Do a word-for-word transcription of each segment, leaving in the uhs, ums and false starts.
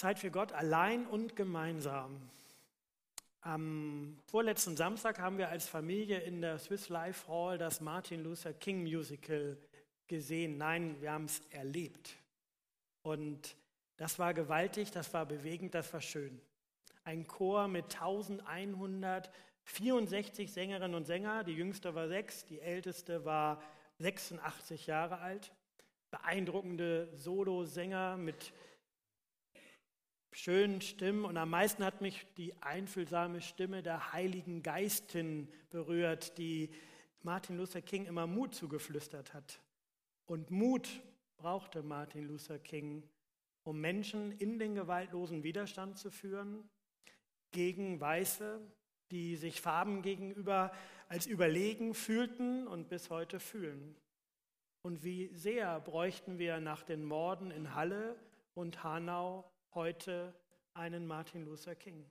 Zeit für Gott allein und gemeinsam. Am vorletzten Samstag haben wir als Familie in der Swiss Life Hall das Martin Luther King Musical gesehen. Nein, wir haben es erlebt. Und das war gewaltig, das war bewegend, das war schön. Ein Chor mit eintausendeinhundertvierundsechzig Sängerinnen und Sängern. Die jüngste war sechs, die älteste war sechsundachtzig Jahre alt. Beeindruckende Solosänger mit schönen Stimmen, und am meisten hat mich die einfühlsame Stimme der Heiligen Geistin berührt, die Martin Luther King immer Mut zugeflüstert hat. Und Mut brauchte Martin Luther King, um Menschen in den gewaltlosen Widerstand zu führen, gegen Weiße, die sich Farben gegenüber als überlegen fühlten und bis heute fühlen. Und wie sehr bräuchten wir nach den Morden in Halle und Hanau heute einen Martin Luther King.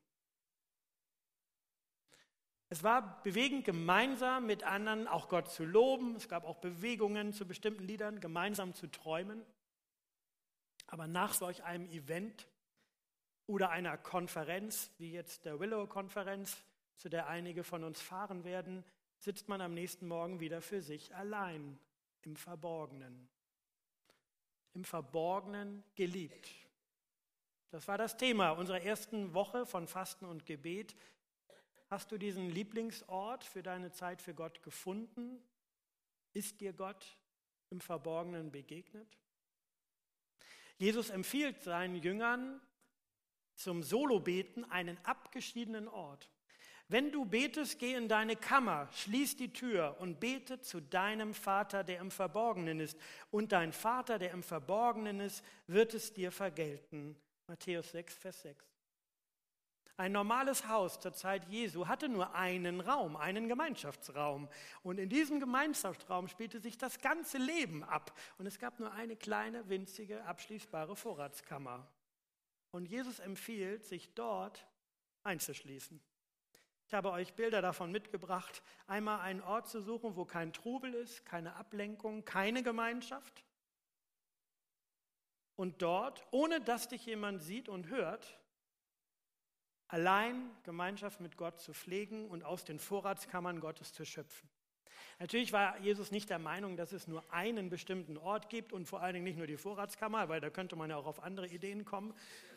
Es war bewegend, gemeinsam mit anderen auch Gott zu loben. Es gab auch Bewegungen zu bestimmten Liedern, gemeinsam zu träumen. Aber nach solch einem Event oder einer Konferenz, wie jetzt der Willow-Konferenz, zu der einige von uns fahren werden, sitzt man am nächsten Morgen wieder für sich allein, im Verborgenen. Im Verborgenen geliebt. Das war das Thema unserer ersten Woche von Fasten und Gebet. Hast du diesen Lieblingsort für deine Zeit für Gott gefunden? Ist dir Gott im Verborgenen begegnet? Jesus empfiehlt seinen Jüngern zum Solobeten einen abgeschiedenen Ort. Wenn du betest, geh in deine Kammer, schließ die Tür und bete zu deinem Vater, der im Verborgenen ist. Und dein Vater, der im Verborgenen ist, wird es dir vergelten. Matthäus sechs, Vers sechs. Ein normales Haus zur Zeit Jesu hatte nur einen Raum, einen Gemeinschaftsraum. Und in diesem Gemeinschaftsraum spielte sich das ganze Leben ab. Und es gab nur eine kleine, winzige, abschließbare Vorratskammer. Und Jesus empfiehlt, sich dort einzuschließen. Ich habe euch Bilder davon mitgebracht, einmal einen Ort zu suchen, wo kein Trubel ist, keine Ablenkung, keine Gemeinschaft. Und dort, ohne dass dich jemand sieht und hört, allein Gemeinschaft mit Gott zu pflegen und aus den Vorratskammern Gottes zu schöpfen. Natürlich war Jesus nicht der Meinung, dass es nur einen bestimmten Ort gibt und vor allen Dingen nicht nur die Vorratskammer, weil da könnte man ja auch auf andere Ideen kommen.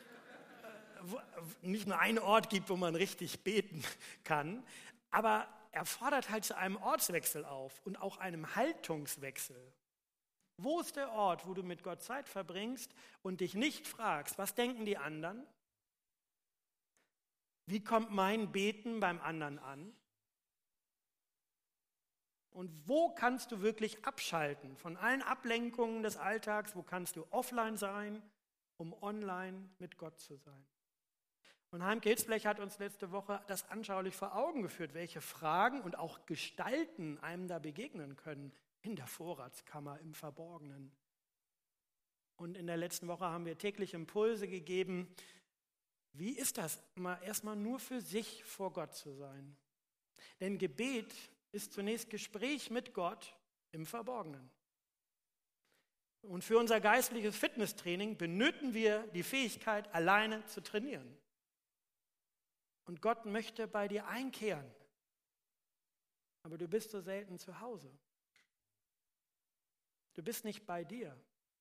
Nicht nur einen Ort gibt, wo man richtig beten kann, aber er fordert halt zu einem Ortswechsel auf und auch einem Haltungswechsel. Wo ist der Ort, wo du mit Gott Zeit verbringst und dich nicht fragst, was denken die anderen? Wie kommt mein Beten beim anderen an? Und wo kannst du wirklich abschalten von allen Ablenkungen des Alltags? Wo kannst du offline sein, um online mit Gott zu sein? Und Heimke Hitzblech hat uns letzte Woche das anschaulich vor Augen geführt, welche Fragen und auch Gestalten einem da begegnen können. In der Vorratskammer, im Verborgenen. Und in der letzten Woche haben wir täglich Impulse gegeben. Wie ist das, mal erstmal nur für sich vor Gott zu sein? Denn Gebet ist zunächst Gespräch mit Gott im Verborgenen. Und für unser geistliches Fitnesstraining benötigen wir die Fähigkeit, alleine zu trainieren. Und Gott möchte bei dir einkehren. Aber du bist so selten zu Hause. Du bist nicht bei dir.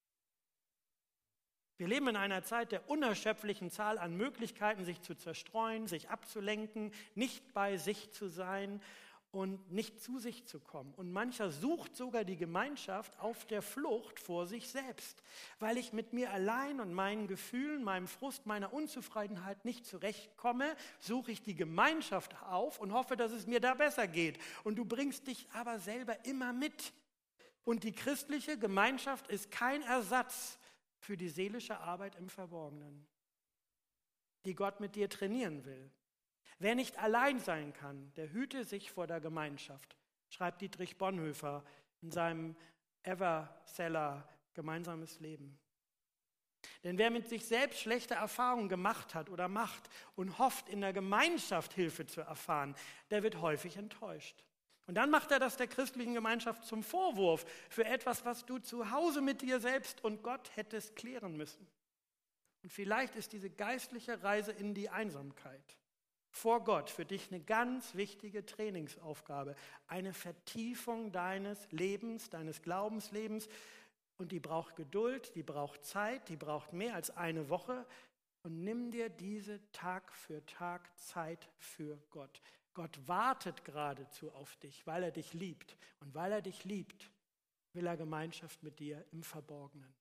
Wir leben in einer Zeit der unerschöpflichen Zahl an Möglichkeiten, sich zu zerstreuen, sich abzulenken, nicht bei sich zu sein und nicht zu sich zu kommen. Und mancher sucht sogar die Gemeinschaft auf der Flucht vor sich selbst, weil ich mit mir allein und meinen Gefühlen, meinem Frust, meiner Unzufriedenheit nicht zurechtkomme, suche ich die Gemeinschaft auf und hoffe, dass es mir da besser geht. Und du bringst dich aber selber immer mit. Und die christliche Gemeinschaft ist kein Ersatz für die seelische Arbeit im Verborgenen, die Gott mit dir trainieren will. Wer nicht allein sein kann, der hüte sich vor der Gemeinschaft, schreibt Dietrich Bonhoeffer in seinem Everseller Gemeinsames Leben. Denn wer mit sich selbst schlechte Erfahrungen gemacht hat oder macht und hofft, in der Gemeinschaft Hilfe zu erfahren, der wird häufig enttäuscht. Und dann macht er das der christlichen Gemeinschaft zum Vorwurf für etwas, was du zu Hause mit dir selbst und Gott hättest klären müssen. Und vielleicht ist diese geistliche Reise in die Einsamkeit vor Gott für dich eine ganz wichtige Trainingsaufgabe, eine Vertiefung deines Lebens, deines Glaubenslebens. Und die braucht Geduld, die braucht Zeit, die braucht mehr als eine Woche. Und nimm dir diese Tag für Tag Zeit für Gott. Gott wartet geradezu auf dich, weil er dich liebt. Und weil er dich liebt, will er Gemeinschaft mit dir im Verborgenen.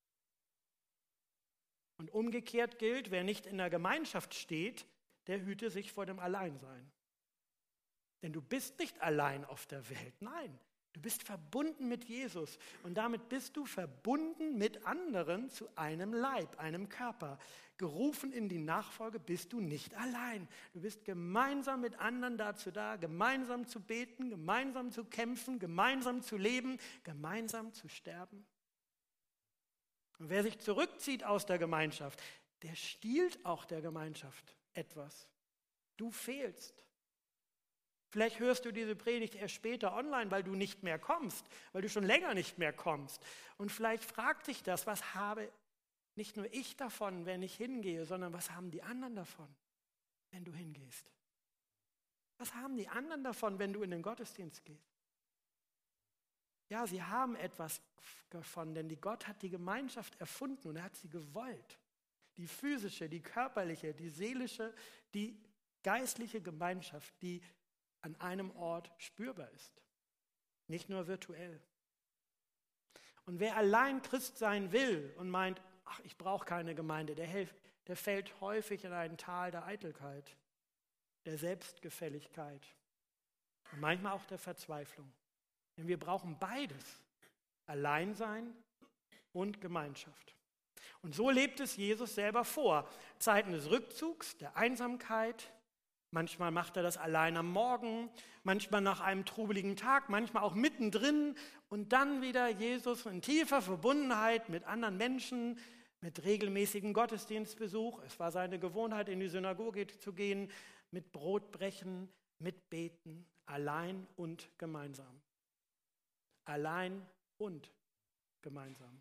Und umgekehrt gilt, wer nicht in der Gemeinschaft steht, der hüte sich vor dem Alleinsein. Denn du bist nicht allein auf der Welt, nein, du bist verbunden mit Jesus und damit bist du verbunden mit anderen zu einem Leib, einem Körper. Gerufen in die Nachfolge bist du nicht allein. Du bist gemeinsam mit anderen dazu da, gemeinsam zu beten, gemeinsam zu kämpfen, gemeinsam zu leben, gemeinsam zu sterben. Und wer sich zurückzieht aus der Gemeinschaft, der stiehlt auch der Gemeinschaft etwas. Du fehlst. Vielleicht hörst du diese Predigt erst später online, weil du nicht mehr kommst, weil du schon länger nicht mehr kommst. Und vielleicht fragt dich das, was habe nicht nur ich davon, wenn ich hingehe, sondern was haben die anderen davon, wenn du hingehst? Was haben die anderen davon, wenn du in den Gottesdienst gehst? Ja, sie haben etwas davon, denn die Gott hat die Gemeinschaft erfunden und er hat sie gewollt. Die physische, die körperliche, die seelische, die geistliche Gemeinschaft, die an einem Ort spürbar ist. Nicht nur virtuell. Und wer allein Christ sein will und meint, ach, ich brauche keine Gemeinde, der, helf, der fällt häufig in ein Tal der Eitelkeit, der Selbstgefälligkeit und manchmal auch der Verzweiflung. Denn wir brauchen beides, Alleinsein und Gemeinschaft. Und so lebt es Jesus selber vor. Zeiten des Rückzugs, der Einsamkeit. Manchmal macht er das allein am Morgen, manchmal nach einem trubeligen Tag, manchmal auch mittendrin. Und dann wieder Jesus in tiefer Verbundenheit mit anderen Menschen, mit regelmäßigem Gottesdienstbesuch. Es war seine Gewohnheit, in die Synagoge zu gehen, mit Brotbrechen, mit Beten, allein und gemeinsam. Allein und gemeinsam.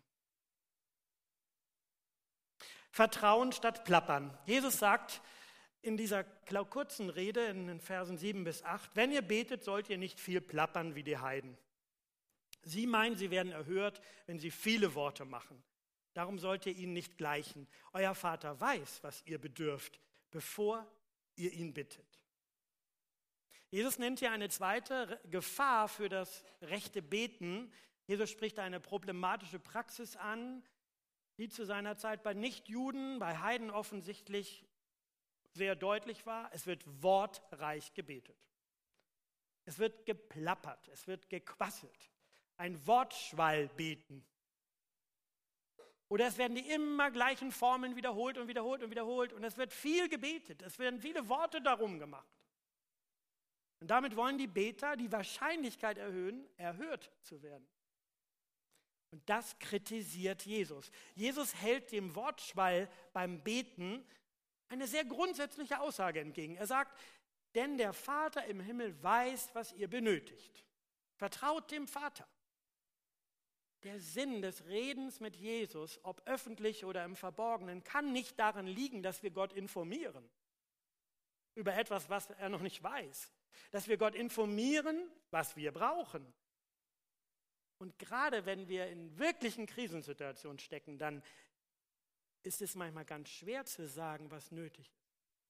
Vertrauen statt Plappern. Jesus sagt in dieser kurzen Rede in den Versen sieben bis acht, wenn ihr betet, sollt ihr nicht viel plappern wie die Heiden. Sie meinen, sie werden erhört, wenn sie viele Worte machen. Darum sollt ihr ihnen nicht gleichen. Euer Vater weiß, was ihr bedürft, bevor ihr ihn bittet. Jesus nennt hier eine zweite Gefahr für das rechte Beten. Jesus spricht eine problematische Praxis an, die zu seiner Zeit bei Nichtjuden, bei Heiden offensichtlich sehr deutlich war. Es wird wortreich gebetet. Es wird geplappert, es wird gequasselt. Ein Wortschwall-Beten. Oder es werden die immer gleichen Formeln wiederholt und wiederholt und wiederholt und es wird viel gebetet. Es werden viele Worte darum gemacht. Und damit wollen die Beter die Wahrscheinlichkeit erhöhen, erhört zu werden. Und das kritisiert Jesus. Jesus hält dem Wortschwall beim Beten eine sehr grundsätzliche Aussage entgegen. Er sagt, denn der Vater im Himmel weiß, was ihr benötigt. Vertraut dem Vater. Der Sinn des Redens mit Jesus, ob öffentlich oder im Verborgenen, kann nicht darin liegen, dass wir Gott informieren über etwas, was er noch nicht weiß. Dass wir Gott informieren, was wir brauchen. Und gerade wenn wir in wirklichen Krisensituationen stecken, dann ist es manchmal ganz schwer zu sagen, was nötig ist.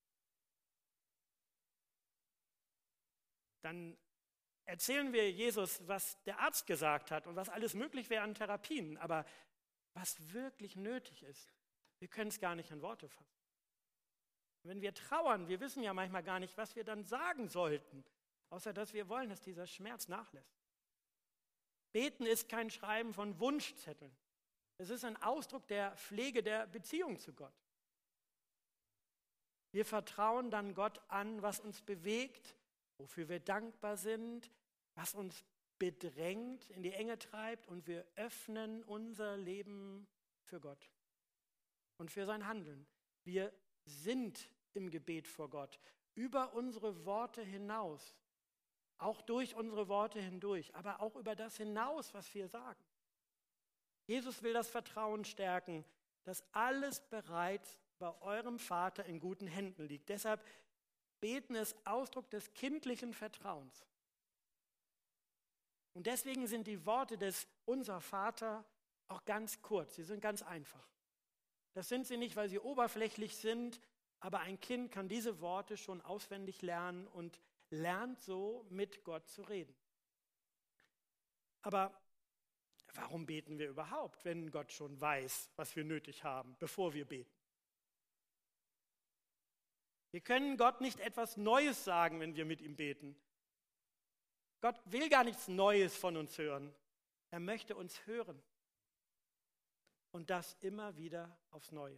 Dann erzählen wir Jesus, was der Arzt gesagt hat und was alles möglich wäre an Therapien. Aber was wirklich nötig ist, wir können es gar nicht in Worte fassen. Wenn wir trauern, wir wissen ja manchmal gar nicht, was wir dann sagen sollten, außer dass wir wollen, dass dieser Schmerz nachlässt. Beten ist kein Schreiben von Wunschzetteln. Es ist ein Ausdruck der Pflege der Beziehung zu Gott. Wir vertrauen dann Gott an, was uns bewegt, wofür wir dankbar sind, was uns bedrängt, in die Enge treibt und wir öffnen unser Leben für Gott und für sein Handeln. Wir sind im Gebet vor Gott, über unsere Worte hinaus, auch durch unsere Worte hindurch, aber auch über das hinaus, was wir sagen. Jesus will das Vertrauen stärken, dass alles bereits bei eurem Vater in guten Händen liegt. Deshalb beten ist Ausdruck des kindlichen Vertrauens. Und deswegen sind die Worte des Unser Vater auch ganz kurz, sie sind ganz einfach. Das sind sie nicht, weil sie oberflächlich sind, aber ein Kind kann diese Worte schon auswendig lernen und lernt so, mit Gott zu reden. Aber warum beten wir überhaupt, wenn Gott schon weiß, was wir nötig haben, bevor wir beten? Wir können Gott nicht etwas Neues sagen, wenn wir mit ihm beten. Gott will gar nichts Neues von uns hören. Er möchte uns hören. Und das immer wieder aufs Neue.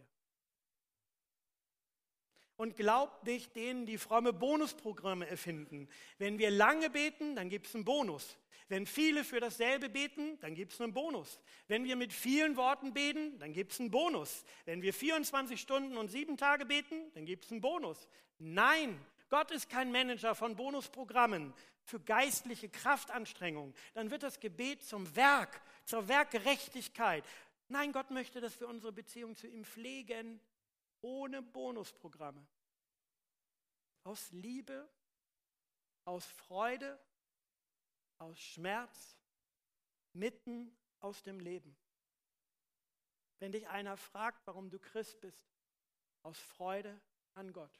Und glaubt nicht denen, die fromme Bonusprogramme erfinden. Wenn wir lange beten, dann gibt es einen Bonus. Wenn viele für dasselbe beten, dann gibt es einen Bonus. Wenn wir mit vielen Worten beten, dann gibt es einen Bonus. Wenn wir vierundzwanzig Stunden und sieben Tage beten, dann gibt es einen Bonus. Nein, Gott ist kein Manager von Bonusprogrammen für geistliche Kraftanstrengung. Dann wird das Gebet zum Werk, zur Werkgerechtigkeit. Nein, Gott möchte, dass wir unsere Beziehung zu ihm pflegen, ohne Bonusprogramme. Aus Liebe, aus Freude, aus Schmerz, mitten aus dem Leben. Wenn dich einer fragt, warum du Christ bist, aus Freude an Gott.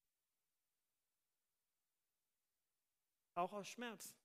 Auch aus Schmerz.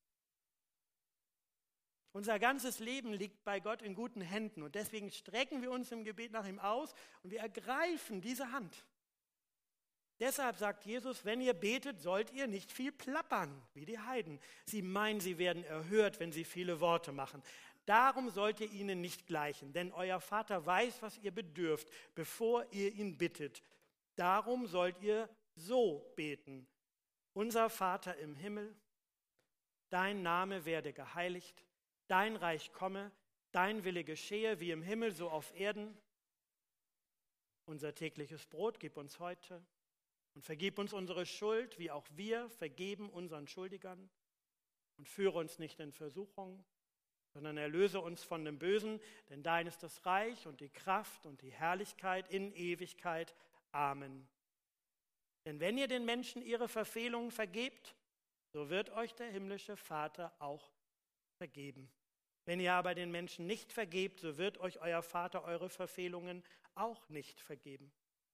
Unser ganzes Leben liegt bei Gott in guten Händen und deswegen strecken wir uns im Gebet nach ihm aus und wir ergreifen diese Hand. Deshalb sagt Jesus, wenn ihr betet, sollt ihr nicht viel plappern, wie die Heiden. Sie meinen, sie werden erhört, wenn sie viele Worte machen. Darum sollt ihr ihnen nicht gleichen, denn euer Vater weiß, was ihr bedürft, bevor ihr ihn bittet. Darum sollt ihr so beten. Unser Vater im Himmel, dein Name werde geheiligt, dein Reich komme, dein Wille geschehe, wie im Himmel, so auf Erden. Unser tägliches Brot gib uns heute und vergib uns unsere Schuld, wie auch wir vergeben unseren Schuldigern. Und führe uns nicht in Versuchung, sondern erlöse uns von dem Bösen, denn dein ist das Reich und die Kraft und die Herrlichkeit in Ewigkeit. Amen. Denn wenn ihr den Menschen ihre Verfehlungen vergebt, so wird euch der himmlische Vater auch vergeben. Wenn ihr aber den Menschen nicht vergebt, so wird euch euer Vater eure Verfehlungen auch nicht vergeben.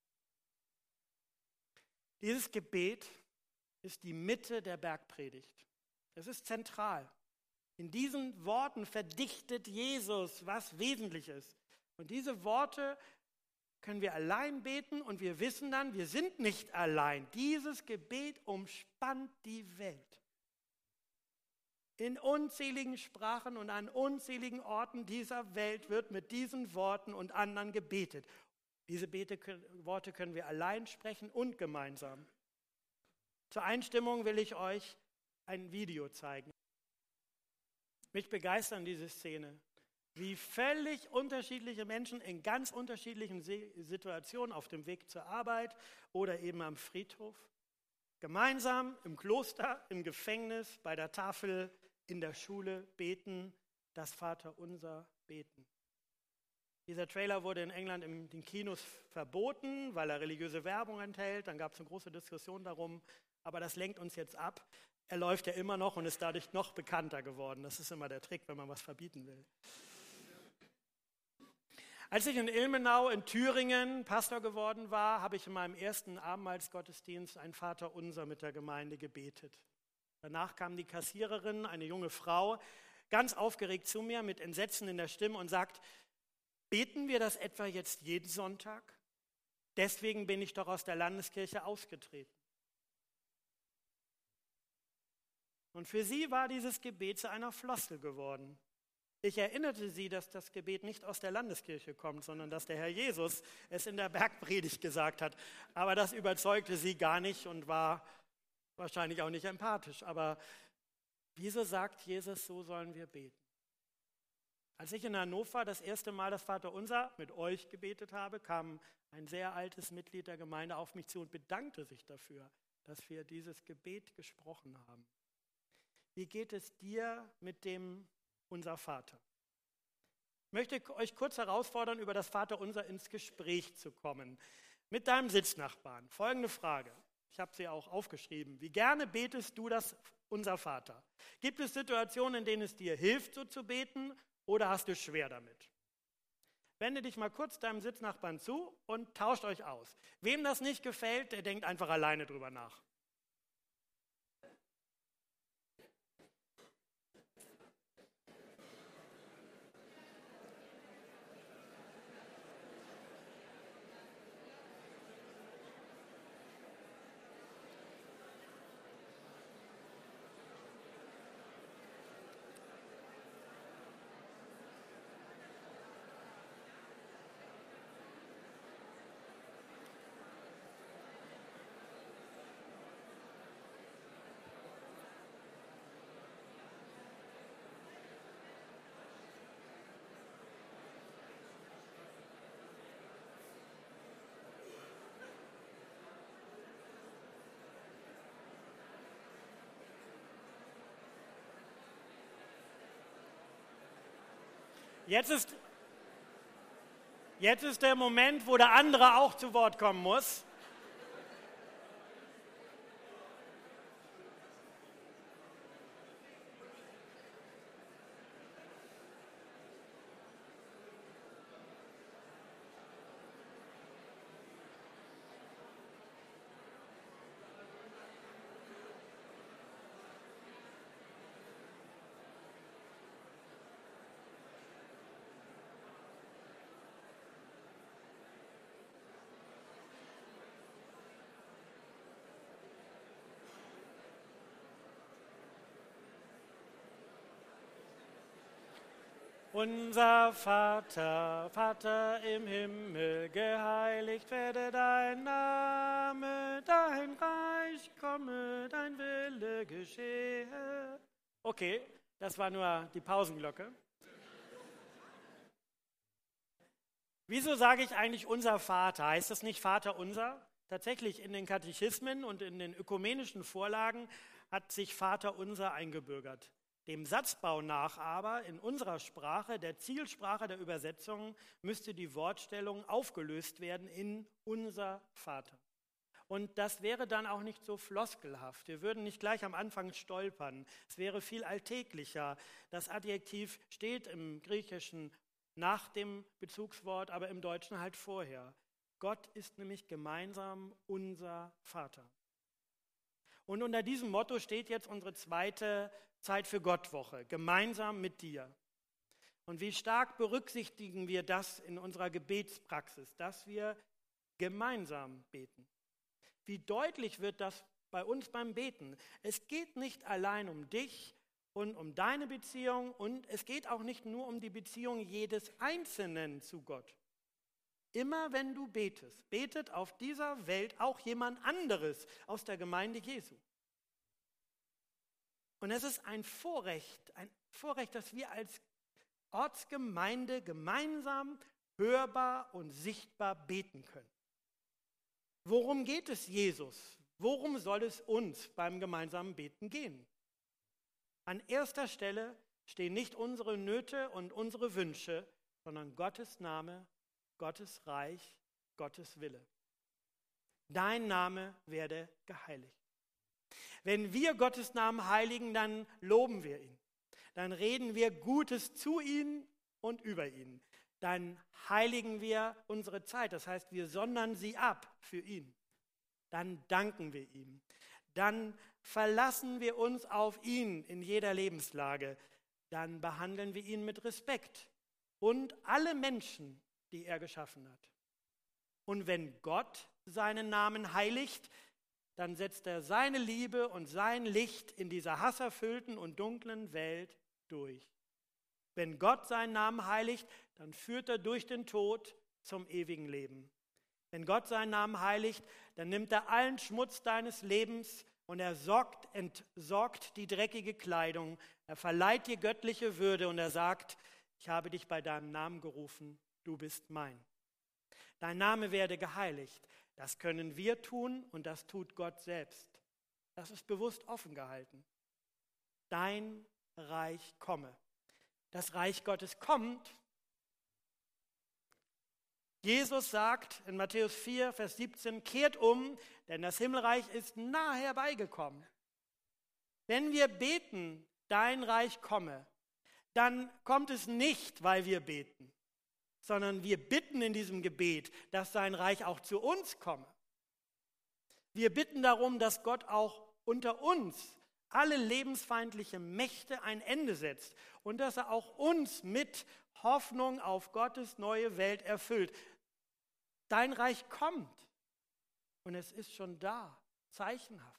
Dieses Gebet ist die Mitte der Bergpredigt. Es ist zentral. In diesen Worten verdichtet Jesus was Wesentliches. Und diese Worte können wir allein beten und wir wissen dann, wir sind nicht allein. Dieses Gebet umspannt die Welt. In unzähligen Sprachen und an unzähligen Orten dieser Welt wird mit diesen Worten und anderen gebetet. Diese Bete, Worte können wir allein sprechen und gemeinsam. Zur Einstimmung will ich euch ein Video zeigen. Mich begeistern diese Szene, wie völlig unterschiedliche Menschen in ganz unterschiedlichen Situationen auf dem Weg zur Arbeit oder eben am Friedhof, gemeinsam im Kloster, im Gefängnis, bei der Tafel, in der Schule beten, das Vaterunser beten. Dieser Trailer wurde in England in den Kinos verboten, weil er religiöse Werbung enthält. Dann gab es eine große Diskussion darum, aber das lenkt uns jetzt ab. Er läuft ja immer noch und ist dadurch noch bekannter geworden. Das ist immer der Trick, wenn man was verbieten will. Als ich in Ilmenau in Thüringen Pastor geworden war, habe ich in meinem ersten Abendmahlsgottesdienst ein Vaterunser mit der Gemeinde gebetet. Danach kam die Kassiererin, eine junge Frau, ganz aufgeregt zu mir mit Entsetzen in der Stimme und sagt, beten wir das etwa jetzt jeden Sonntag? Deswegen bin ich doch aus der Landeskirche ausgetreten. Und für sie war dieses Gebet zu einer Floskel geworden. Ich erinnerte sie, dass das Gebet nicht aus der Landeskirche kommt, sondern dass der Herr Jesus es in der Bergpredigt gesagt hat. Aber das überzeugte sie gar nicht und war wahrscheinlich auch nicht empathisch. Aber wieso sagt Jesus, so sollen wir beten? Als ich in Hannover das erste Mal das Vaterunser mit euch gebetet habe, kam ein sehr altes Mitglied der Gemeinde auf mich zu und bedankte sich dafür, dass wir dieses Gebet gesprochen haben. Wie geht es dir mit dem Unser Vater? Ich möchte euch kurz herausfordern, über das Vaterunser ins Gespräch zu kommen. Mit deinem Sitznachbarn. Folgende Frage. Ich habe sie auch aufgeschrieben. Wie gerne betest du das Unser Vater? Gibt es Situationen, in denen es dir hilft, so zu beten, oder hast du schwer damit? Wende dich mal kurz deinem Sitznachbarn zu und tauscht euch aus. Wem das nicht gefällt, der denkt einfach alleine drüber nach. Jetzt ist, jetzt ist der Moment, wo der andere auch zu Wort kommen muss. Unser Vater, Vater im Himmel, geheiligt werde dein Name, dein Reich komme, dein Wille geschehe. Okay, das war nur die Pausenglocke. Wieso sage ich eigentlich unser Vater? Heißt das nicht Vater unser? Tatsächlich in den Katechismen und in den ökumenischen Vorlagen hat sich Vater unser eingebürgert. Dem Satzbau nach aber in unserer Sprache, der Zielsprache der Übersetzung, müsste die Wortstellung aufgelöst werden in unser Vater. Und das wäre dann auch nicht so floskelhaft. Wir würden nicht gleich am Anfang stolpern. Es wäre viel alltäglicher. Das Adjektiv steht im Griechischen nach dem Bezugswort, aber im Deutschen halt vorher. Gott ist nämlich gemeinsam unser Vater. Und unter diesem Motto steht jetzt unsere zweite Zeit für Gott-Woche, gemeinsam mit dir. Und wie stark berücksichtigen wir das in unserer Gebetspraxis, dass wir gemeinsam beten? Wie deutlich wird das bei uns beim Beten? Es geht nicht allein um dich und um deine Beziehung und es geht auch nicht nur um die Beziehung jedes Einzelnen zu Gott. Immer wenn du betest, betet auf dieser Welt auch jemand anderes aus der Gemeinde Jesu. Und es ist ein Vorrecht, ein Vorrecht, dass wir als Ortsgemeinde gemeinsam hörbar und sichtbar beten können. Worum geht es Jesus? Worum soll es uns beim gemeinsamen Beten gehen? An erster Stelle stehen nicht unsere Nöte und unsere Wünsche, sondern Gottes Name, Gottes Reich, Gottes Wille. Dein Name werde geheiligt. Wenn wir Gottes Namen heiligen, dann loben wir ihn. Dann reden wir Gutes zu ihm und über ihn. Dann heiligen wir unsere Zeit, das heißt, wir sondern sie ab für ihn. Dann danken wir ihm. Dann verlassen wir uns auf ihn in jeder Lebenslage. Dann behandeln wir ihn mit Respekt und alle Menschen, die er geschaffen hat. Und wenn Gott seinen Namen heiligt, dann setzt er seine Liebe und sein Licht in dieser hasserfüllten und dunklen Welt durch. Wenn Gott seinen Namen heiligt, dann führt er durch den Tod zum ewigen Leben. Wenn Gott seinen Namen heiligt, dann nimmt er allen Schmutz deines Lebens und er sorgt, entsorgt die dreckige Kleidung. Er verleiht dir göttliche Würde und er sagt, ich habe dich bei deinem Namen gerufen, du bist mein. Dein Name werde geheiligt. Das können wir tun und das tut Gott selbst. Das ist bewusst offen gehalten. Dein Reich komme. Das Reich Gottes kommt, Jesus sagt in Matthäus vier, Vers siebzehn, kehrt um, denn das Himmelreich ist nahe herbeigekommen. Wenn wir beten, dein Reich komme, dann kommt es nicht, weil wir beten, sondern wir bitten in diesem Gebet, dass sein Reich auch zu uns komme. Wir bitten darum, dass Gott auch unter uns alle lebensfeindliche Mächte ein Ende setzt und dass er auch uns mit Hoffnung auf Gottes neue Welt erfüllt. Dein Reich kommt und es ist schon da, zeichenhaft.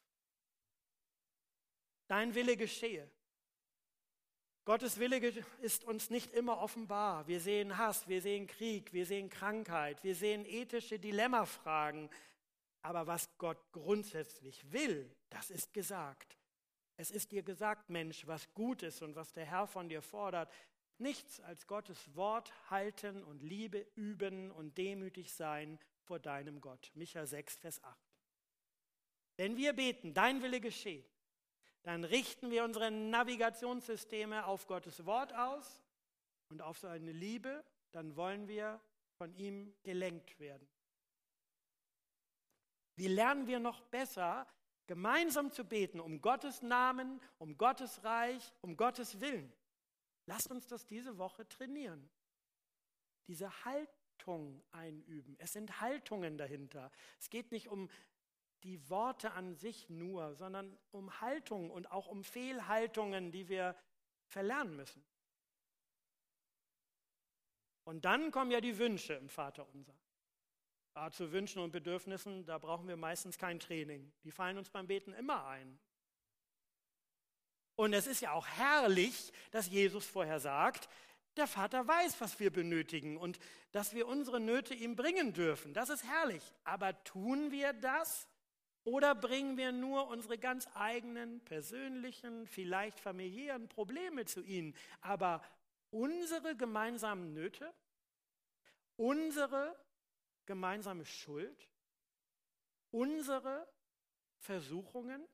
Dein Wille geschehe. Gottes Wille ist uns nicht immer offenbar. Wir sehen Hass, wir sehen Krieg, wir sehen Krankheit, wir sehen ethische Dilemmafragen. Aber was Gott grundsätzlich will, das ist gesagt. Es ist dir gesagt, Mensch, was gut ist und was der Herr von dir fordert. Nichts als Gottes Wort halten und Liebe üben und demütig sein vor deinem Gott. Micha sechs, Vers acht. Wenn wir beten, dein Wille geschehe, dann richten wir unsere Navigationssysteme auf Gottes Wort aus und auf seine Liebe, dann wollen wir von ihm gelenkt werden. Wie lernen wir noch besser, gemeinsam zu beten, um Gottes Namen, um Gottes Reich, um Gottes Willen? Lasst uns das diese Woche trainieren. Diese Haltung einüben. Es sind Haltungen dahinter. Es geht nicht um die Worte an sich nur, sondern um Haltungen und auch um Fehlhaltungen, die wir verlernen müssen. Und dann kommen ja die Wünsche im Vaterunser. Ja, zu Wünschen und Bedürfnissen, da brauchen wir meistens kein Training. Die fallen uns beim Beten immer ein. Und es ist ja auch herrlich, dass Jesus vorher sagt, der Vater weiß, was wir benötigen und dass wir unsere Nöte ihm bringen dürfen. Das ist herrlich. Aber tun wir das? Oder bringen wir nur unsere ganz eigenen, persönlichen, vielleicht familiären Probleme zu ihnen? Aber unsere gemeinsamen Nöte, unsere gemeinsame Schuld, unsere Versuchungen?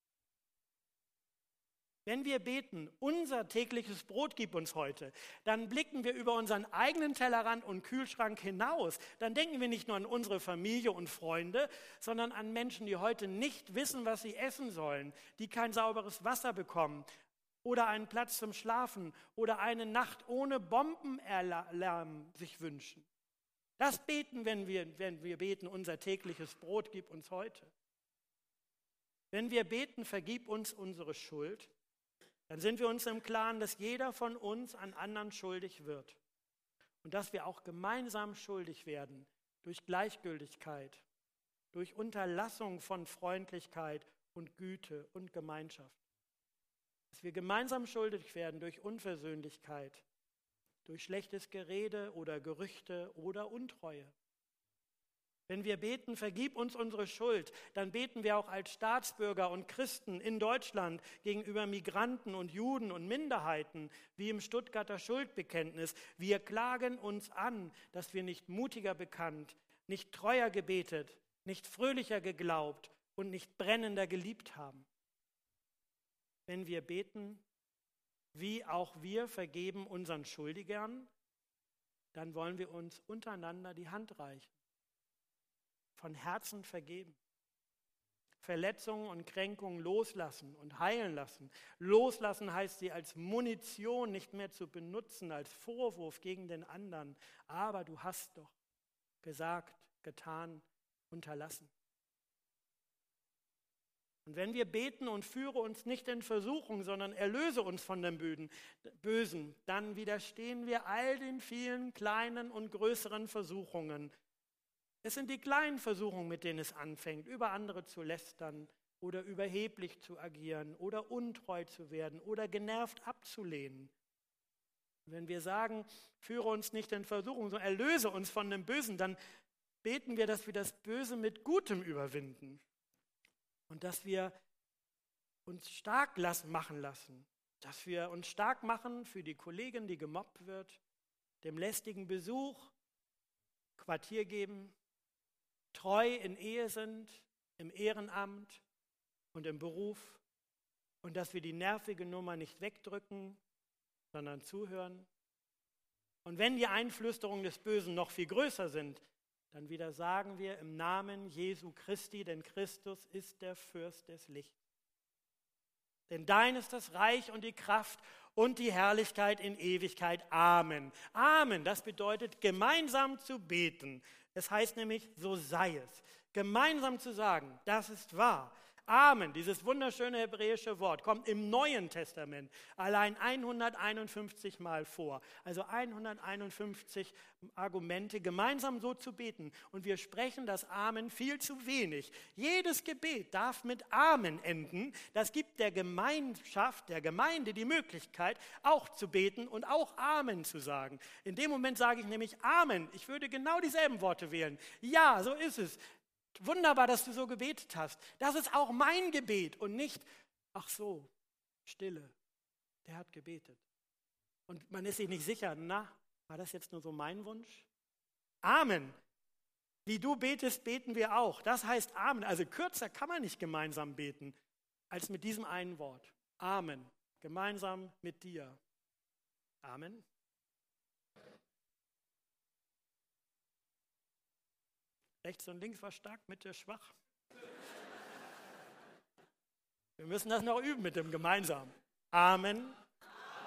Wenn wir beten, unser tägliches Brot gib uns heute, dann blicken wir über unseren eigenen Tellerrand und Kühlschrank hinaus. Dann denken wir nicht nur an unsere Familie und Freunde, sondern an Menschen, die heute nicht wissen, was sie essen sollen, die kein sauberes Wasser bekommen oder einen Platz zum Schlafen oder eine Nacht ohne Bombenalarm sich wünschen. Das beten, wenn wir, wenn wir beten, unser tägliches Brot gib uns heute. Wenn wir beten, vergib uns unsere Schuld, dann sind wir uns im Klaren, dass jeder von uns an anderen schuldig wird und dass wir auch gemeinsam schuldig werden durch Gleichgültigkeit, durch Unterlassung von Freundlichkeit und Güte und Gemeinschaft. Dass wir gemeinsam schuldig werden durch Unversöhnlichkeit, durch schlechtes Gerede oder Gerüchte oder Untreue. Wenn wir beten, vergib uns unsere Schuld, dann beten wir auch als Staatsbürger und Christen in Deutschland gegenüber Migranten und Juden und Minderheiten, wie im Stuttgarter Schuldbekenntnis. Wir klagen uns an, dass wir nicht mutiger bekannt, nicht treuer gebetet, nicht fröhlicher geglaubt und nicht brennender geliebt haben. Wenn wir beten, wie auch wir vergeben unseren Schuldigern, dann wollen wir uns untereinander die Hand reichen. Von Herzen vergeben. Verletzungen und Kränkungen loslassen und heilen lassen. Loslassen heißt, sie als Munition nicht mehr zu benutzen, als Vorwurf gegen den anderen. Aber du hast doch gesagt, getan, unterlassen. Und wenn wir beten und führe uns nicht in Versuchung, sondern erlöse uns von dem Bösen, dann widerstehen wir all den vielen kleinen und größeren Versuchungen. Es sind die kleinen Versuchungen, mit denen es anfängt, über andere zu lästern oder überheblich zu agieren oder untreu zu werden oder genervt abzulehnen. Wenn wir sagen, führe uns nicht in Versuchung, sondern erlöse uns von dem Bösen, dann beten wir, dass wir das Böse mit Gutem überwinden und dass wir uns stark machen lassen, dass wir uns stark machen für die Kollegin, die gemobbt wird, dem lästigen Besuch, Quartier geben, treu in Ehe sind, im Ehrenamt und im Beruf und dass wir die nervige Nummer nicht wegdrücken, sondern zuhören. Und wenn die Einflüsterungen des Bösen noch viel größer sind, dann wieder sagen wir im Namen Jesu Christi, denn Christus ist der Fürst des Lichts. Denn dein ist das Reich und die Kraft und die Herrlichkeit in Ewigkeit. Amen. Amen, das bedeutet gemeinsam zu beten. Es heißt nämlich, so sei es. Gemeinsam zu sagen, das ist wahr. Amen, dieses wunderschöne hebräische Wort, kommt im Neuen Testament allein hunderteinundfünfzig Mal vor. Also hunderteinundfünfzig Argumente, gemeinsam so zu beten. Und wir sprechen das Amen viel zu wenig. Jedes Gebet darf mit Amen enden. Das gibt der Gemeinschaft, der Gemeinde die Möglichkeit, auch zu beten und auch Amen zu sagen. In dem Moment sage ich nämlich Amen. Ich würde genau dieselben Worte wählen. Ja, so ist es. Wunderbar, dass du so gebetet hast. Das ist auch mein Gebet und nicht, ach so, Stille, der hat gebetet. Und man ist sich nicht sicher, na, war das jetzt nur so mein Wunsch? Amen. Wie du betest, beten wir auch. Das heißt Amen. Also kürzer kann man nicht gemeinsam beten, als mit diesem einen Wort. Amen. Gemeinsam mit dir. Amen. Rechts und links war stark, Mitte schwach. Wir müssen das noch üben mit dem gemeinsam. Amen.